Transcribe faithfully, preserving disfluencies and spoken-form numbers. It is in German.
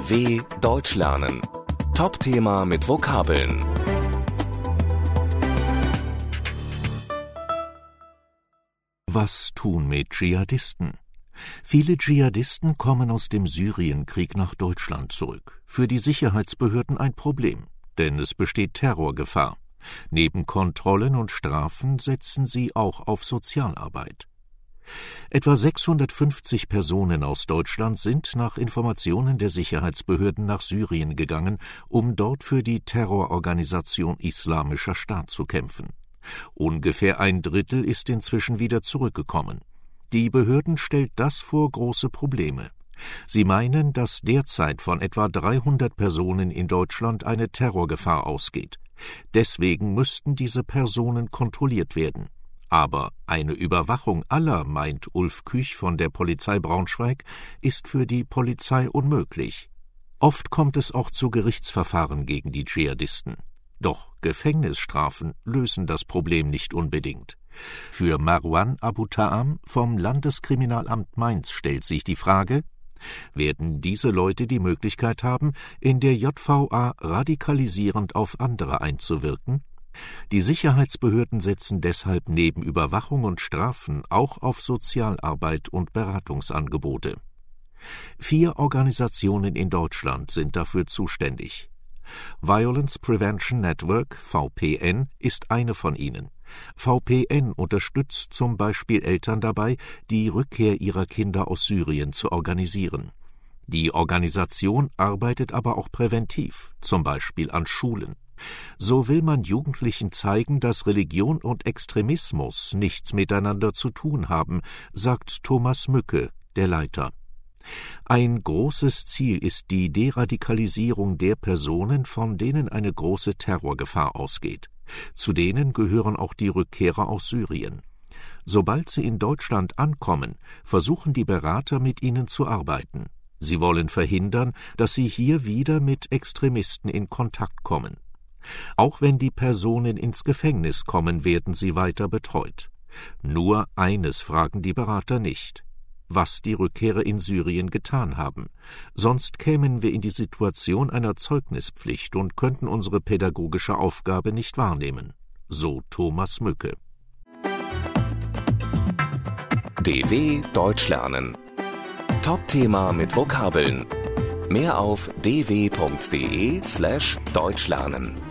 D W Deutsch lernen. Top-Thema mit Vokabeln. Was tun mit Dschihadisten? Viele Dschihadisten kommen aus dem Syrienkrieg nach Deutschland zurück. Für die Sicherheitsbehörden ein Problem, denn es besteht Terrorgefahr. Neben Kontrollen und Strafen setzen sie auch auf Sozialarbeit. Etwa sechshundertfünfzig Personen aus Deutschland sind nach Informationen der Sicherheitsbehörden nach Syrien gegangen, um dort für die Terrororganisation Islamischer Staat zu kämpfen. Ungefähr ein Drittel ist inzwischen wieder zurückgekommen. Die Behörden stellt das vor große Probleme. Sie meinen, dass derzeit von etwa dreihundert Personen in Deutschland eine Terrorgefahr ausgeht. Deswegen müssten diese Personen kontrolliert werden. Aber eine Überwachung aller, meint Ulf Küch von der Polizei Braunschweig, ist für die Polizei unmöglich. Oft kommt es auch zu Gerichtsverfahren gegen die Dschihadisten. Doch Gefängnisstrafen lösen das Problem nicht unbedingt. Für Marwan Abu Ta'am vom Landeskriminalamt Mainz stellt sich die Frage: Werden diese Leute die Möglichkeit haben, in der J V A radikalisierend auf andere einzuwirken? Die Sicherheitsbehörden setzen deshalb neben Überwachung und Strafen auch auf Sozialarbeit und Beratungsangebote. Vier Organisationen in Deutschland sind dafür zuständig. Violence Prevention Network, V P N, ist eine von ihnen. V P N unterstützt zum Beispiel Eltern dabei, die Rückkehr ihrer Kinder aus Syrien zu organisieren. Die Organisation arbeitet aber auch präventiv, zum Beispiel an Schulen. So will man Jugendlichen zeigen, dass Religion und Extremismus nichts miteinander zu tun haben, sagt Thomas Mücke, der Leiter. Ein großes Ziel ist die Deradikalisierung der Personen, von denen eine große Terrorgefahr ausgeht. Zu denen gehören auch die Rückkehrer aus Syrien. Sobald sie in Deutschland ankommen, versuchen die Berater mit ihnen zu arbeiten. Sie wollen verhindern, dass sie hier wieder mit Extremisten in Kontakt kommen. Auch wenn die Personen ins Gefängnis kommen, werden sie weiter betreut. Nur eines fragen die Berater nicht: was die Rückkehrer in Syrien getan haben. Sonst kämen wir in die Situation einer Zeugnispflicht und könnten unsere pädagogische Aufgabe nicht wahrnehmen. So Thomas Mücke. D W Deutsch lernen. Top-Thema mit Vokabeln. Mehr auf d w punkt d e slash deutsch lernen.